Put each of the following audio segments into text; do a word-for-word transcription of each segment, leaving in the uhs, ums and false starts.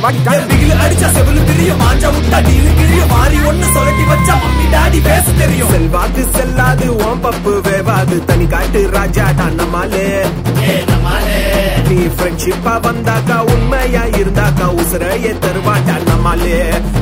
மாட்டிட்டான். பிகில் அடிச்சா செவிலு தெரியும், மாஞ்சா விட்டா டீலு கிழியும், மாறி ஒண்ணு சொல்லட்டி வச்சா மம்மி டாடி பேச தெரியும். செல்வாது செல்லாது ஓம் பப்பு வேவாது, தனி காட்டு ராஜா தான் நம்மாலே. நீ ஃப்ரெண்ட்ஷிப்பா வந்தாக்கா உண்மையா இருந்தாக்கா உசுரையே தருவாட்டா நம்மாலே.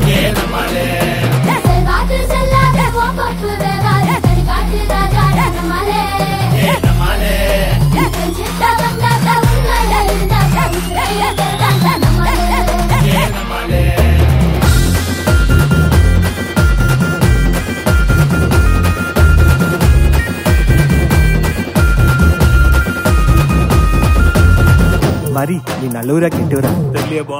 மாரி நீ நல்லூரா கெட்டூரா தெரியபா.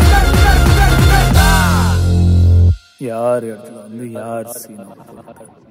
யார் இடத்துல வந்து யார் சீனா